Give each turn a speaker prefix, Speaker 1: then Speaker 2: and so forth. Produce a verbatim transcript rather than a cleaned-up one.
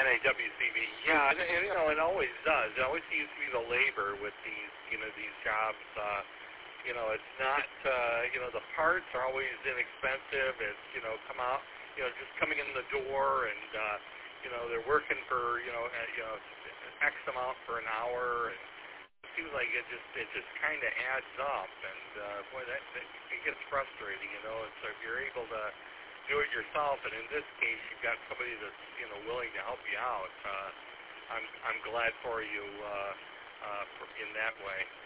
Speaker 1: N A W C B, yeah, and, and you know, it always does. It always seems to be the labor with these, you know, these jobs. Uh, you know, it's not, uh, you know, the parts are always inexpensive. It's, you know, come out, you know, just coming in the door, and uh, you know, they're working for, you know, uh, you know, X amount for an hour, and it seems like it just, it just kind of adds up, and uh, boy, that, that it gets frustrating, you know. And so if you're able to do it yourself, and in this case, you've got somebody that's, you know, willing to help you out. Uh, I'm I'm glad for you uh, uh, for, in that way.